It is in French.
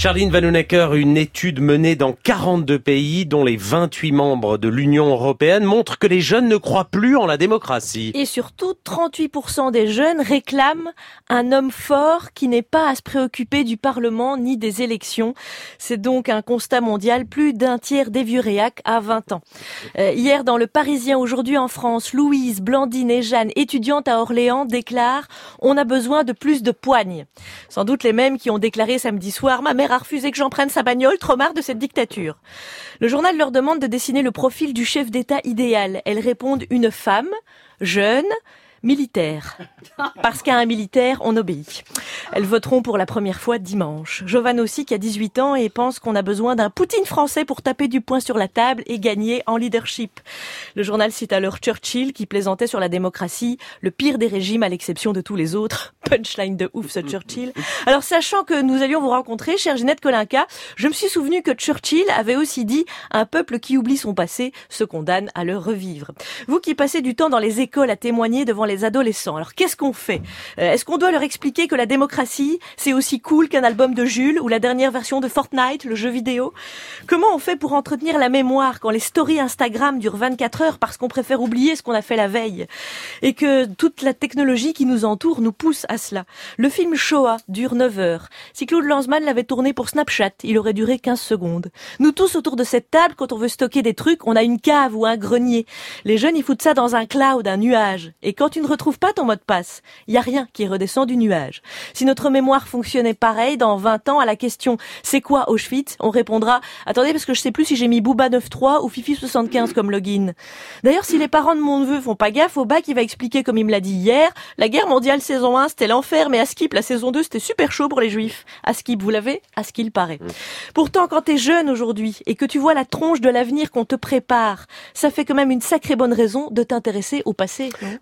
Charline Vanhoenacker, une étude menée dans 42 pays, dont les 28 membres de l'Union européenne, montre que les jeunes ne croient plus en la démocratie. Et surtout, 38% des jeunes réclament un homme fort qui n'ait pas à se préoccuper du Parlement ni des élections. C'est donc un constat mondial. Plus d'un tiers des vieux réacs à 20 ans. Hier, dans Le Parisien, aujourd'hui en France, Louise, Blandine et Jeanne, étudiantes à Orléans, déclarent « On a besoin de plus de poignes ». Sans doute les mêmes qui ont déclaré samedi soir « Ma mère a refusé que j'en prenne sa bagnole, trop marre de cette dictature ». Le journal leur demande de dessiner le profil du chef d'État idéal. Elles répondent « Une femme, jeune, militaire ». Parce qu'à un militaire, on obéit. Elles voteront pour la première fois dimanche. Jovan aussi, qui a 18 ans et pense qu'on a besoin d'un Poutine français pour taper du poing sur la table et gagner en leadership. Le journal cite alors Churchill qui plaisantait sur la démocratie, le pire des régimes à l'exception de tous les autres. Punchline de ouf ce Churchill. Alors sachant que nous allions vous rencontrer, chère Ginette Kolinka, je me suis souvenu que Churchill avait aussi dit « Un peuple qui oublie son passé se condamne à le revivre ». Vous qui passez du temps dans les écoles à témoigner devant les adolescents, alors qu'est-ce qu'on fait ? Est-ce qu'on doit leur expliquer que la démocratie, c'est aussi cool qu'un album de Jules ou la dernière version de Fortnite, le jeu vidéo ? Comment on fait pour entretenir la mémoire quand les stories Instagram durent 24 heures parce qu'on préfère oublier ce qu'on a fait la veille ? Et que toute la technologie qui nous entoure nous pousse à cela. Le film Shoah dure 9 heures. Si Claude Lanzmann l'avait tourné pour Snapchat, il aurait duré 15 secondes. Nous tous autour de cette table, quand on veut stocker des trucs, on a une cave ou un grenier. Les jeunes, ils foutent ça dans un cloud, un nuage. Et quand tu ne retrouves pas ton mot de passe, il y a rien qui redescend du nuage. Si notre mémoire fonctionnait pareil, dans 20 ans, à la question « C'est quoi Auschwitz ?», on répondra « Attendez, parce que je sais plus si j'ai mis Booba93 ou Fifi75 comme login. » D'ailleurs, si les parents de mon neveu font pas gaffe, au bac, il va expliquer, comme il me l'a dit hier, la guerre mondiale saison 1, c'était l'enfer, mais à Skip, la saison 2, c'était super chaud pour les juifs. À Skip, vous l'avez ? À ce qu'il paraît. Pourtant, quand t'es jeune aujourd'hui et que tu vois la tronche de l'avenir qu'on te prépare, ça fait quand même une sacrée bonne raison de t'intéresser au passé, non ?